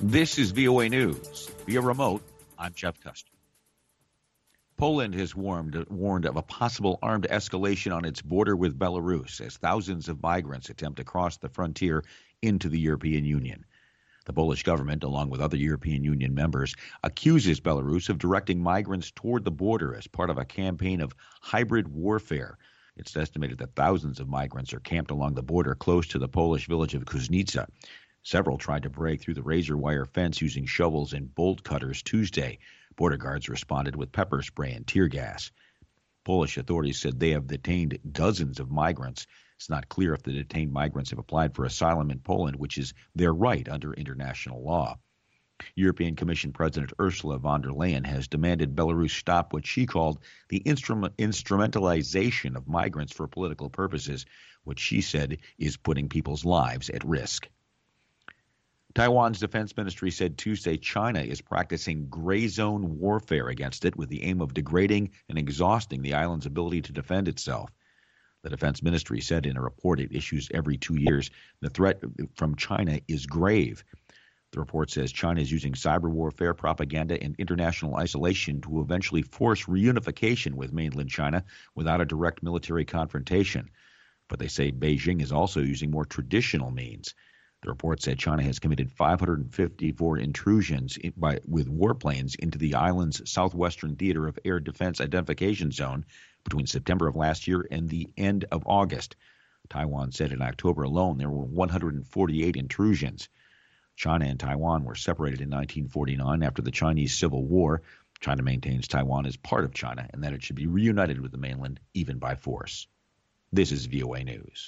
This is VOA News. Via remote, I'm Jeff Custer. Poland has warned of a possible armed escalation on its border with Belarus as thousands of migrants attempt to cross the frontier into the European Union. The Polish government, along with other European Union members, accuses Belarus of directing migrants toward the border as part of a campaign of hybrid warfare. It's estimated that thousands of migrants are camped along the border close to the Polish village of Kuźnica. Several tried to break through the razor wire fence using shovels and bolt cutters Tuesday. Border guards responded with pepper spray and tear gas. Polish authorities said they have detained dozens of migrants. It's not clear if the detained migrants have applied for asylum in Poland, which is their right under international law. European Commission President Ursula von der Leyen has demanded Belarus stop what she called the instrumentalization of migrants for political purposes, which she said is putting people's lives at risk. Taiwan's defense ministry said Tuesday China is practicing gray zone warfare against it with the aim of degrading and exhausting the island's ability to defend itself. The defense ministry said in a report it issues every 2 years the threat from China is grave. The report says China is using cyber warfare, propaganda, and international isolation to eventually force reunification with mainland China without a direct military confrontation. But they say Beijing is also using more traditional means. The report said China has committed 554 intrusions with warplanes into the island's southwestern theater of air defense identification zone between September of last year and the end of August. Taiwan said in October alone there were 148 intrusions. China and Taiwan were separated in 1949 after the Chinese Civil War. China maintains Taiwan is part of China and that it should be reunited with the mainland, even by force. This is VOA News.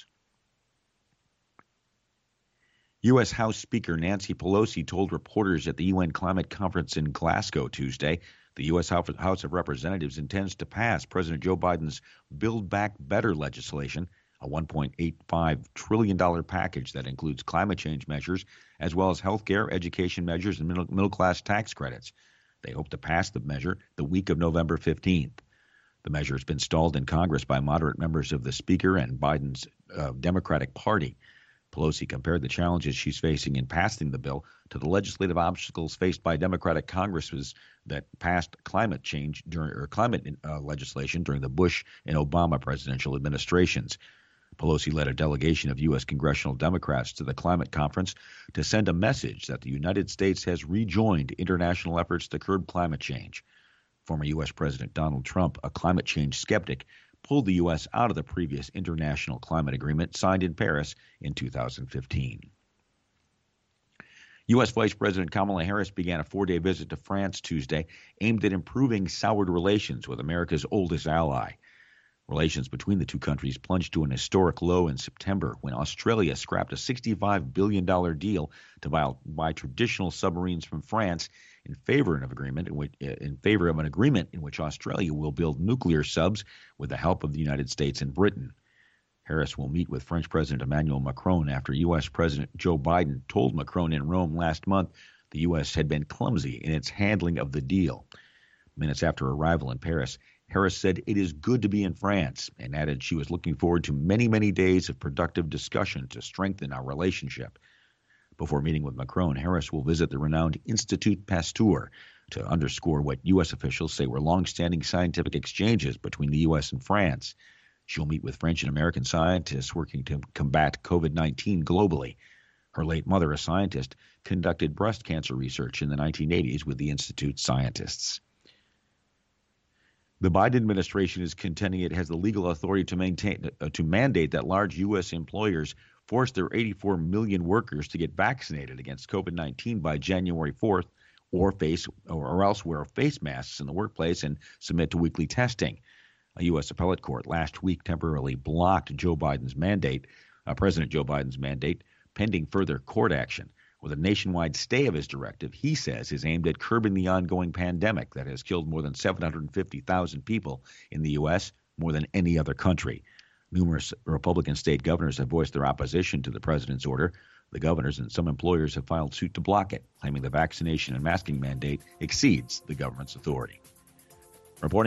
U.S. House Speaker Nancy Pelosi told reporters at the UN climate conference in Glasgow Tuesday the U.S. House of Representatives intends to pass President Joe Biden's Build Back Better legislation, a $1.85 trillion package that includes climate change measures as well as health care, education measures, and middle-class tax credits. They hope to pass the measure the week of November 15th. The measure has been stalled in Congress by moderate members of the Speaker and Biden's Democratic Party. Pelosi compared the challenges she's facing in passing the bill to the legislative obstacles faced by Democratic Congresses that passed climate change legislation during the Bush and Obama presidential administrations. Pelosi led a delegation of U.S. congressional Democrats to the climate conference to send a message that the United States has rejoined international efforts to curb climate change. Former U.S. President Donald Trump, a climate change skeptic, pulled the U.S. out of the previous international climate agreement signed in Paris in 2015. U.S. Vice President Kamala Harris began a 4-day visit to France Tuesday aimed at improving soured relations with America's oldest ally. Relations between the two countries plunged to an historic low in September when Australia scrapped a $65 billion deal to buy traditional submarines from France in favor of an agreement in which Australia will build nuclear subs with the help of the United States and Britain. Harris will meet with French President Emmanuel Macron after U.S. President Joe Biden told Macron in Rome last month the U.S. had been clumsy in its handling of the deal. Minutes after arrival in Paris, Harris said it is good to be in France and added she was looking forward to many, many days of productive discussion to strengthen our relationship. Before meeting with Macron, Harris will visit the renowned Institut Pasteur to underscore what U.S. officials say were long-standing scientific exchanges between the U.S. and France. She'll meet with French and American scientists working to combat COVID-19 globally. Her late mother, a scientist, conducted breast cancer research in the 1980s with the Institute's scientists. The Biden administration is contending it has the legal authority to mandate that large U.S. employers force their 84 million workers to get vaccinated against COVID-19 by January 4th, or else wear face masks in the workplace and submit to weekly testing. A U.S. appellate court last week temporarily blocked President Joe Biden's mandate, pending further court action. With a nationwide stay of his directive, he says is aimed at curbing the ongoing pandemic that has killed more than 750,000 people in the U.S., more than any other country. Numerous Republican state governors have voiced their opposition to the president's order. The governors and some employers have filed suit to block it, claiming the vaccination and masking mandate exceeds the government's authority. Reporting